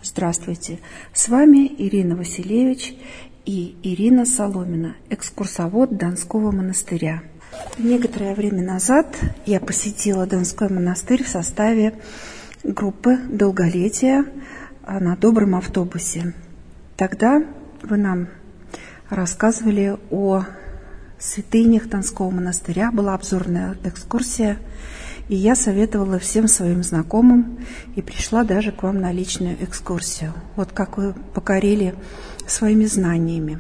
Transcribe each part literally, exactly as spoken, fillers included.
Здравствуйте! С вами Ирина Василевич и Ирина Соломина, экскурсовод Донского монастыря. Некоторое время назад я посетила Донской монастырь в составе группы «Долголетие» на добром автобусе. Тогда вы нам рассказывали о святынях Донского монастыря, была обзорная экскурсия, и я советовала всем своим знакомым и пришла даже к вам на личную экскурсию. Вот как вы покорили своими знаниями.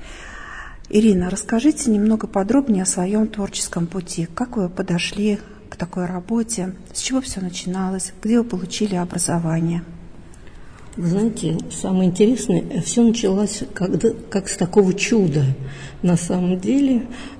Ирина, расскажите немного подробнее о своем творческом пути. Как вы подошли к такой работе? С чего все начиналось? Где вы получили образование? Вы знаете, самое интересное, все началось когда, как с такого чуда. На самом деле,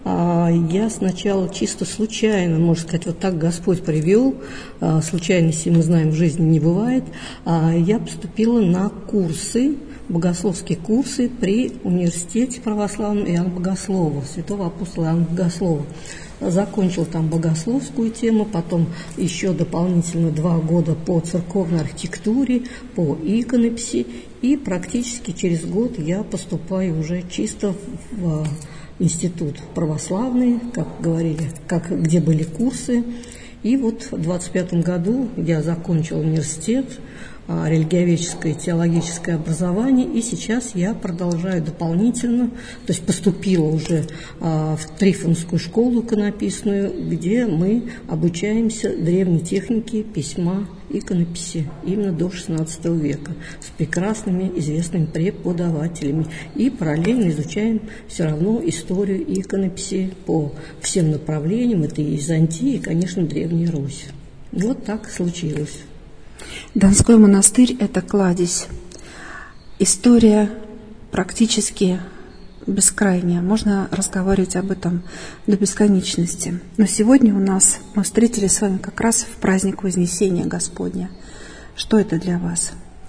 я сначала чисто случайно, можно сказать, вот так Господь привел, случайности, мы знаем, в жизни не бывает, я поступила на курсы, богословские курсы при университете православном Иоанна Богослова, святого апостола Иоанна Богослова. Закончил там богословскую тему, потом еще дополнительно два года по церковной архитектуре, по иконописи, и практически через год я поступаю уже чисто в институт православный, как говорили, как, где были курсы. И вот в двадцать пятом году я закончила университет, религиоведческое теологическое образование, и сейчас я продолжаю дополнительно, то есть поступила уже а, в Трифонскую школу иконописную, где мы обучаемся древней технике письма иконописи именно до шестнадцатого века с прекрасными известными преподавателями, и параллельно изучаем все равно историю иконописи по всем направлениям, это и Византия, и, конечно, Древняя Русь. Вот так случилось. Донской монастырь – это кладезь. История практически бескрайняя. Можно разговаривать об этом до бесконечности. Но сегодня у нас мы встретились с вами как раз в праздник Вознесения Господня. Что это для вас?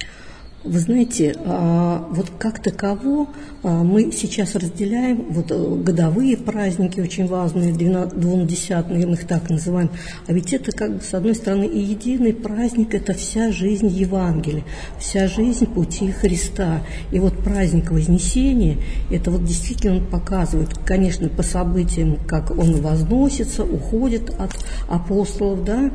Вы знаете, вот как таково мы сейчас разделяем вот годовые праздники, очень важные, двунадесятные, мы их так называем, а ведь это как бы с одной стороны и единый праздник, это вся жизнь Евангелия, вся жизнь пути Христа. И вот праздник Вознесения, это вот действительно он показывает, конечно, по событиям, как он возносится, уходит от апостолов, да,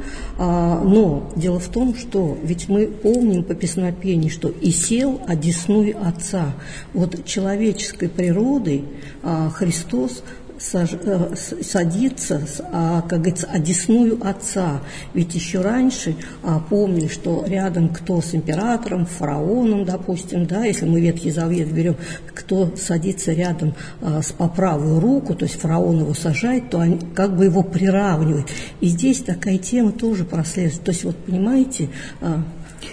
но дело в том, что ведь мы помним по песнопению, что «и сел одесную Отца». Вот человеческой природой а, Христос саж, а, садится, а, как говорится, одесную Отца. Ведь еще раньше а, помнили, что рядом кто с императором, фараоном, допустим, да, если мы Ветхий Завет берем, кто садится рядом а, с по правую руку, то есть фараон его сажает, то они как бы его приравнивают. И здесь такая тема тоже прослеживается. То есть вот понимаете... А,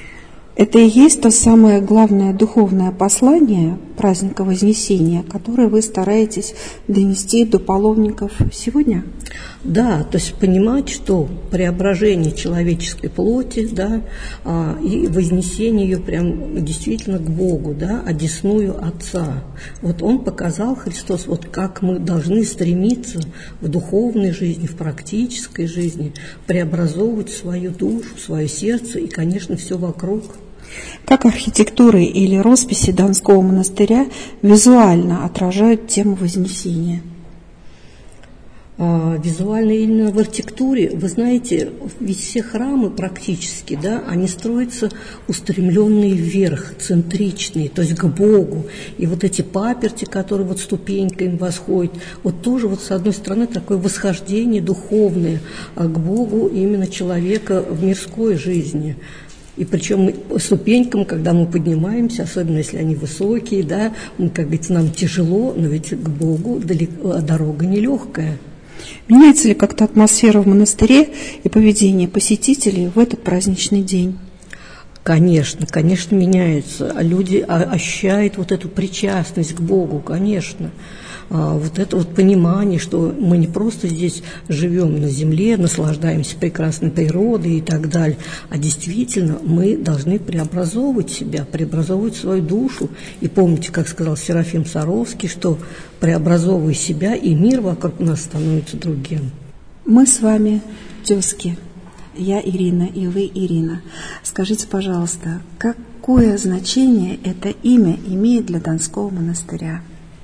Это и есть то самое главное духовное послание праздника Вознесения, которое вы стараетесь донести до паломников сегодня? Да, то есть понимать, что преображение человеческой плоти, да, и вознесение ее прям действительно к Богу, да, одесную Отца. Вот Он показал, Христос, вот как мы должны стремиться в духовной жизни, в практической жизни преобразовывать свою душу, свое сердце и, конечно, все вокруг. Как архитектуры или росписи Донского монастыря визуально отражают тему Вознесения? А, визуально именно в архитектуре, вы знаете, ведь все храмы практически, да, они строятся устремленные вверх, центричные, то есть к Богу. И вот эти паперти, которые вот ступеньками восходят, вот тоже вот с одной стороны такое восхождение духовное к Богу именно человека в мирской жизни. И причем ступенькам, когда мы поднимаемся, особенно если они высокие, да, мы, как говорится, нам тяжело, но ведь к Богу далеко, дорога нелегкая. Меняется ли как-то атмосфера в монастыре и поведение посетителей в этот праздничный день? Конечно, конечно, меняется. Люди ощущают вот эту причастность к Богу, конечно. Вот это вот понимание, что мы не просто здесь живем на земле, наслаждаемся прекрасной природой и так далее, а действительно мы должны преобразовывать себя, преобразовывать свою душу. И помните, как сказал Серафим Саровский, что преобразовывая себя, и мир вокруг нас становится другим. Мы с вами тезки. Я Ирина, и вы Ирина. Скажите, пожалуйста, какое значение это имя имеет для Донского монастыря?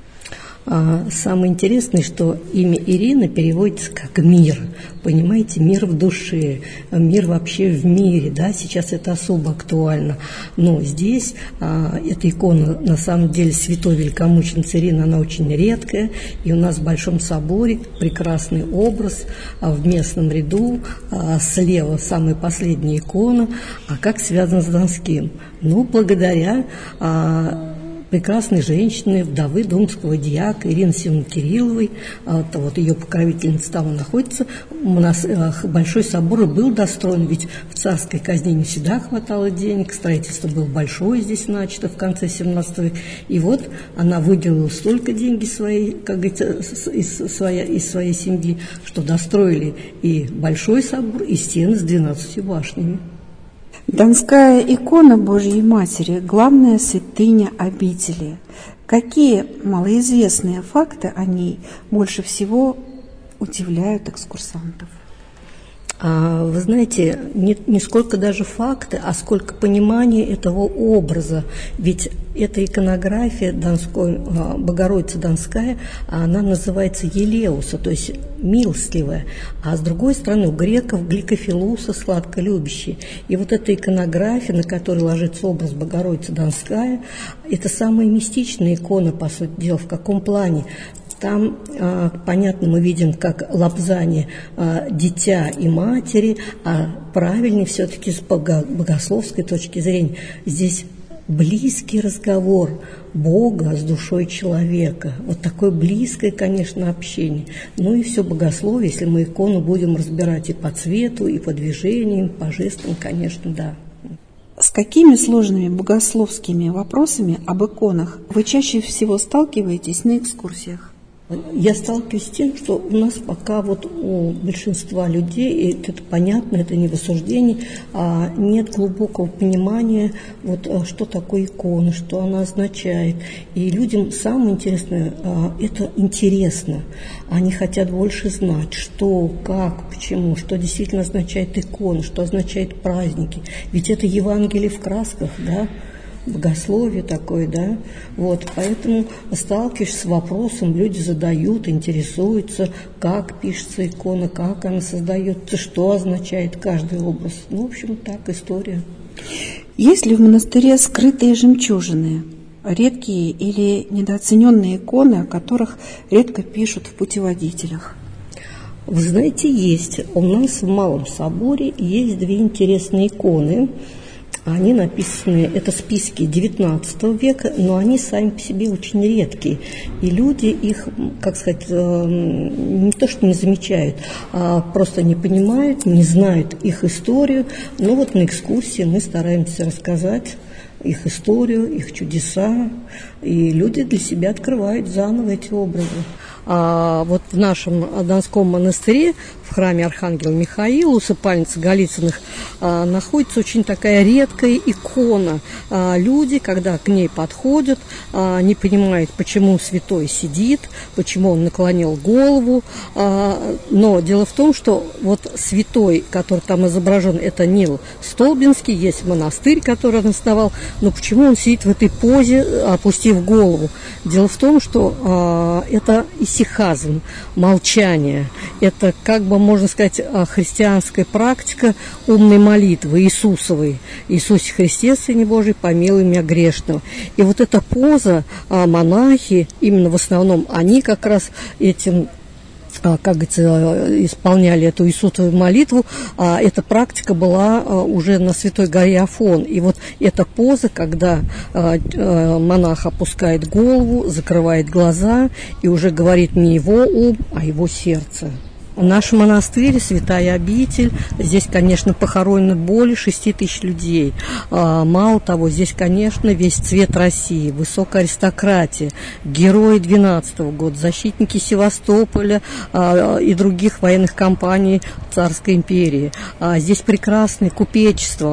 А самое интересное, что имя Ирина переводится как «мир». Понимаете, мир в душе, мир вообще в мире, да, сейчас это особо актуально. Но здесь а, эта икона, на самом деле, святой великомученицы Ирины, она очень редкая. И у нас в Большом соборе прекрасный образ а, в местном ряду, а, слева самая последняя икона. А как связано с Донским? Ну, благодаря... А, прекрасной женщины, вдовы думского диака Ирины Семеновны Кирилловой, вот, вот ее покровительница там находится. Монас... Большой собор был достроен, ведь в царской казне не всегда хватало денег, строительство было большое здесь начато в конце семнадцатого века. И вот она выделила столько денег своей, как говорится, из, своя, из своей семьи, что достроили и Большой собор, и стены с двенадцатью башнями. Донская икона Божьей Матери – главная святыня обители. Какие малоизвестные факты о ней больше всего удивляют экскурсантов? А, вы знаете, не, не сколько даже факты, а сколько понимания этого образа. Ведь эта иконография Донской, Богородица Донская, она называется Елеуса, то есть милостливая. А с другой стороны, у греков гликофилуса, сладколюбящий. И вот эта иконография, на которой ложится образ Богородицы Донская, это самая мистичная икона, по сути дела. В каком плане? Там, а, понятно, мы видим, как лапзание а, дитя и матери, а правильнее все-таки с бого- богословской точки зрения. Здесь близкий разговор Бога с душой человека. Вот такое близкое, конечно, общение. Ну и все богословие, если мы икону будем разбирать и по цвету, и по движениям, по жестам, конечно, да. С какими сложными богословскими вопросами об иконах вы чаще всего сталкиваетесь на экскурсиях? Я сталкиваюсь с тем, что у нас пока вот у большинства людей, и это понятно, это не в осуждении, а нет глубокого понимания, вот, что такое икона, что она означает. И людям самое интересное, это интересно. Они хотят больше знать, что, как, почему, что действительно означает икона, что означает праздники. Ведь это Евангелие в красках, да? Богословие такое, да, вот, поэтому сталкиваешься с вопросом, люди задают, интересуются, как пишется икона, как она создается, что означает каждый образ. Ну, в общем, так, история. Есть ли в монастыре скрытые жемчужины, редкие или недооцененные иконы, о которых редко пишут в путеводителях? Вы знаете, есть. У нас в Малом соборе есть две интересные иконы. Они написаны, это списки девятнадцатого века, но они сами по себе очень редкие. И люди их, как сказать, не то что не замечают, а просто не понимают, не знают их историю. Но вот на экскурсии мы стараемся рассказать их историю, их чудеса, и люди для себя открывают заново эти образы. А вот в нашем Донском монастыре, в храме Архангела Михаила, усыпальницы Голицыных, а, находится очень такая редкая икона. А, люди, когда к ней подходят, а, не понимают, почему святой сидит, почему он наклонил голову. А, но дело в том, что вот святой, который там изображен, это Нил Столбинский, есть монастырь, который он основал, но почему он сидит в этой позе, опустив голову? Дело в том, что а, это исихазм, молчание. Это, как бы можно сказать, христианская практика умной молитвы Иисусовой. Иисусе Христе, Сыне Божий, помилуй меня грешного. И вот эта поза, а, монахи, именно в основном, они как раз этим, как говорится, исполняли эту Иисусову молитву, а эта практика была уже на Святой горе Афон. И вот эта поза, когда монах опускает голову, закрывает глаза и уже говорит не его ум, а его сердце. Наш монастырь, святая обитель, здесь, конечно, похоронено более шести тысяч людей. А, мало того, здесь, конечно, весь цвет России, высокая аристократия, герои двенадцатого года, защитники Севастополя а, и других военных компаний Царской империи. А, здесь прекрасное купечество,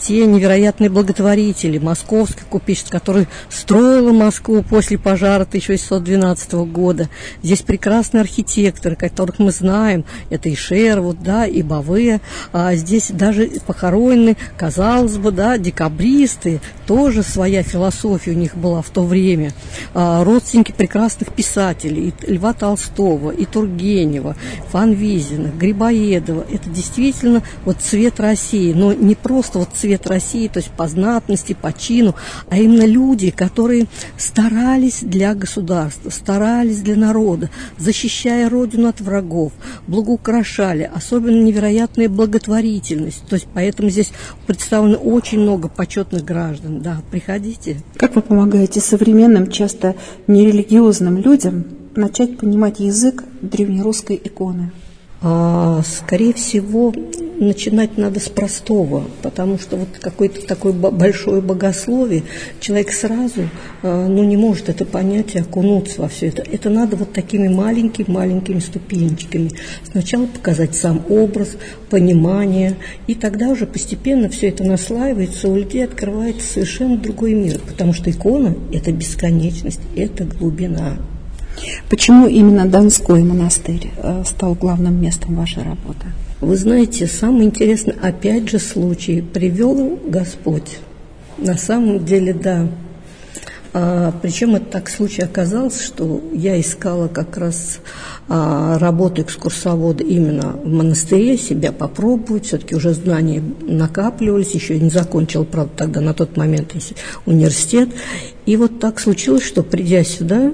те невероятные благотворители, московский купечество, который строил Москву после пожара тысяча восемьсот двенадцатого года. Здесь прекрасные архитекторы, которых мы знаем, это и Шервуд, да, и Баве. А здесь даже похоронены, казалось бы, да, декабристы, тоже своя философия у них была в то время. А, родственники прекрасных писателей, и Льва Толстого, и Тургенева, Фанвизина, Грибоедова. Это действительно вот цвет России, но не просто вот цвет России, то есть по знатности, по чину, а именно люди, которые старались для государства, старались для народа, защищая родину от врагов, благоукрашали, особенно невероятная благотворительность. То есть поэтому здесь представлено очень много почетных граждан. Да, приходите. Как вы помогаете современным, часто нерелигиозным людям начать понимать язык древнерусской иконы? А, скорее всего, начинать надо с простого, потому что вот какое-то такое большое богословие, человек сразу а, ну, не может это понять и окунуться во все это. Это надо вот такими маленькими-маленькими ступенечками. Сначала показать сам образ, понимание, и тогда уже постепенно все это наслаивается, у людей открывается совершенно другой мир, потому что икона – это бесконечность, это глубина. Почему именно Донской монастырь стал главным местом вашей работы? Вы знаете, самый интересный, опять же, случай привел Господь. На самом деле, да. А, причем это так случай оказался, что я искала как раз а, работу экскурсовода именно в монастыре, себя попробовать, все-таки уже знания накапливались, еще не закончила, правда, тогда на тот момент университет. И вот так случилось, что придя сюда,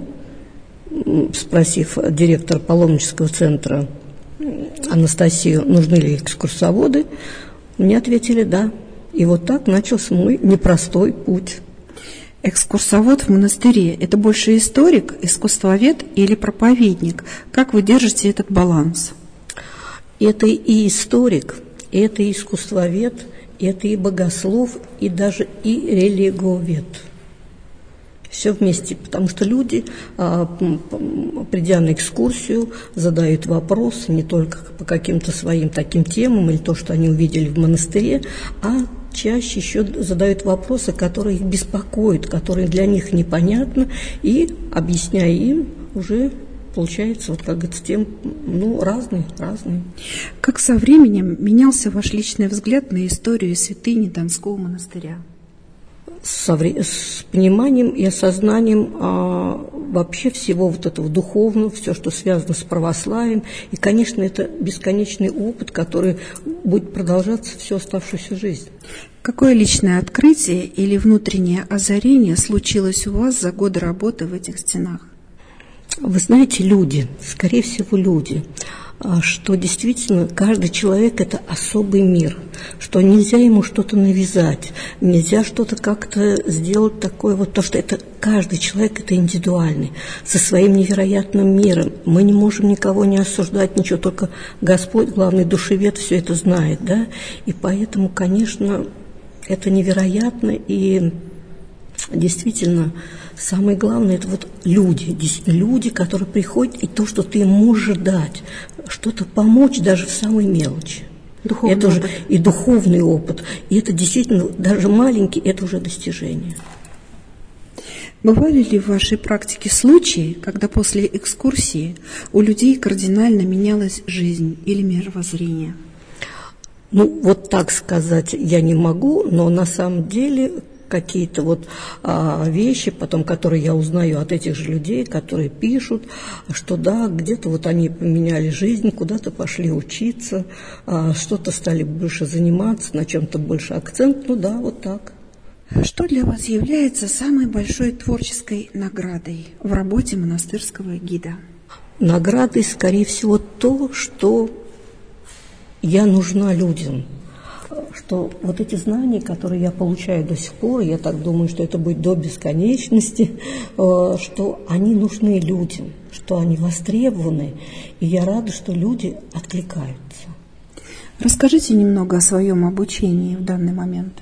спросив директора паломнического центра Анастасию, нужны ли экскурсоводы, мне ответили «да». И вот так начался мой непростой путь. Экскурсовод в монастыре – это больше историк, искусствовед или проповедник? Как вы держите этот баланс? Это и историк, это и искусствовед, это и богослов, и даже и религовед. Все вместе, потому что люди, придя на экскурсию, задают вопросы не только по каким-то своим таким темам или то, что они увидели в монастыре, а чаще еще задают вопросы, которые их беспокоят, которые для них непонятны, и, объясняя им, уже получается, вот как говорится, тем, ну, разные, разные. Как со временем менялся ваш личный взгляд на историю святыни Донского монастыря? Со, с пониманием и осознанием а, вообще всего вот этого духовного, все, что связано с православием. И, конечно, это бесконечный опыт, который будет продолжаться всю оставшуюся жизнь. Какое личное открытие или внутреннее озарение случилось у вас за годы работы в этих стенах? Вы знаете, люди, скорее всего, люди, что действительно каждый человек – это особый мир, что нельзя ему что-то навязать, нельзя что-то как-то сделать такое, вот то, что это каждый человек – это индивидуальный, со своим невероятным миром. Мы не можем никого не осуждать, ничего, только Господь, главный душевед, все это знает, да, и поэтому, конечно, это невероятно, и действительно самое главное – это вот люди, действительно люди, которые приходят, и то, что ты им можешь дать, что-то помочь даже в самой мелочи. Духовный это опыт. Уже и духовный опыт, и это действительно, даже маленький, это уже достижение. Бывали ли в вашей практике случаи, когда после экскурсии у людей кардинально менялась жизнь или мировоззрение? Ну, вот так сказать я не могу, но на самом деле какие-то вот а, вещи, потом, которые я узнаю от этих же людей, которые пишут, что да, где-то вот они поменяли жизнь, куда-то пошли учиться, а, что-то стали больше заниматься, на чем-то больше акцент, ну да, вот так. Что для вас является самой большой творческой наградой в работе монастырского гида? Наградой, скорее всего, то, что я нужна людям. Что вот эти знания, которые я получаю до сих пор, я так думаю, что это будет до бесконечности, что они нужны людям, что они востребованы, и я рада, что люди откликаются. Расскажите немного о своем обучении в данный момент.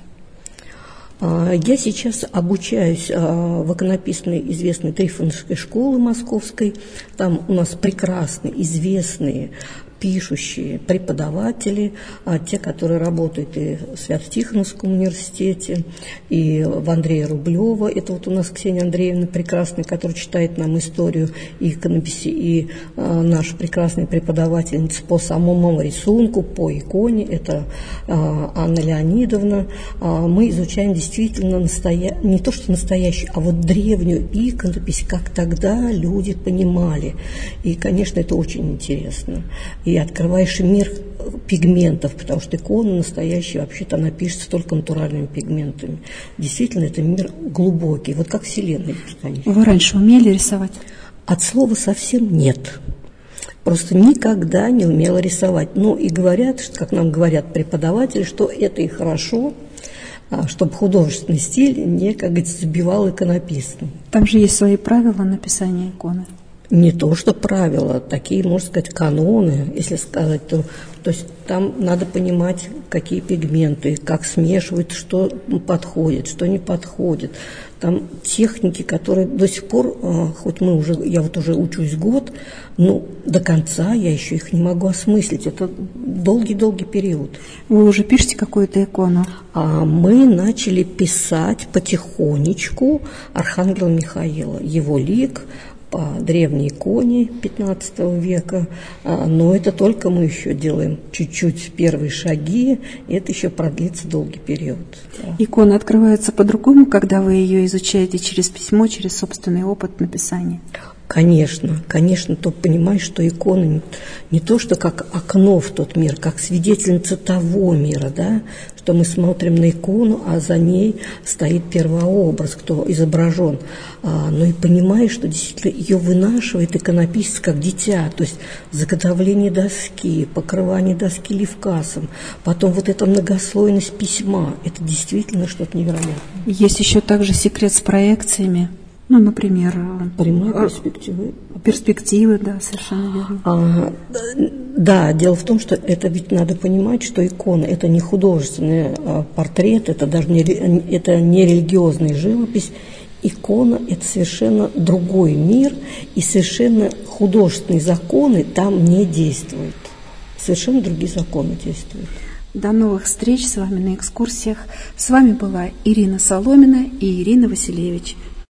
Я сейчас обучаюсь в иконописной известной Трифоновской школе московской. Там у нас прекрасные, известные пишущие преподаватели, а те, которые работают и в Свято-Тихоновском университете, и в Андрея Рублева. Это вот у нас Ксения Андреевна прекрасная, которая читает нам историю и иконописи, и а, наша прекрасная преподавательница по самому рисунку, по иконе, это а, Анна Леонидовна. А, мы изучаем действительно настоя... не то что настоящую, а вот древнюю иконопись, как тогда люди понимали. И, конечно, это очень интересно. И открываешь мир пигментов, потому что икона настоящая, вообще-то она пишется только натуральными пигментами. Действительно, это мир глубокий, вот как Вселенная бесконечная. Вы раньше умели рисовать? От слова совсем нет. Просто никогда не умела рисовать. Ну и говорят, что, как нам говорят преподаватели, что это и хорошо, чтобы художественный стиль не, как говорится, сбивал иконописный. Там же есть свои правила написания иконы. Не то, что правила, такие, можно сказать, каноны, если сказать, то, то есть там надо понимать, какие пигменты, как смешивать, что подходит, что не подходит. Там техники, которые до сих пор, хоть мы уже, я вот уже учусь год, но до конца я еще их не могу осмыслить. Это долгий-долгий период. Вы уже пишете какую-то икону? А мы начали писать потихонечку Архангела Михаила, его лик, по древней иконе пятнадцатого века, но это только мы еще делаем чуть-чуть первые шаги, и это еще продлится долгий период. Икона открывается по-другому, когда вы ее изучаете через письмо, через собственный опыт написания? Конечно, конечно, то понимаешь, что икона не, не то, что как окно в тот мир, как свидетельница того мира, да, что мы смотрим на икону, а за ней стоит первообраз, кто изображен, а, но и понимаешь, что действительно ее вынашивает иконописец как дитя, то есть заготовление доски, покрывание доски левкасом, потом вот эта многослойность письма, это действительно что-то невероятное. Есть еще также секрет с проекциями. Ну, например, прямые перспективы. Перспективы, да, совершенно верно. А, да, дело в том, что это ведь надо понимать, что икона – это не художественный а, портрет, это даже не, это не религиозная живопись. Икона – это совершенно другой мир, и совершенно художественные законы там не действуют. Совершенно другие законы действуют. До новых встреч с вами на экскурсиях. С вами была Ирина Соломина и Ирина Василевич.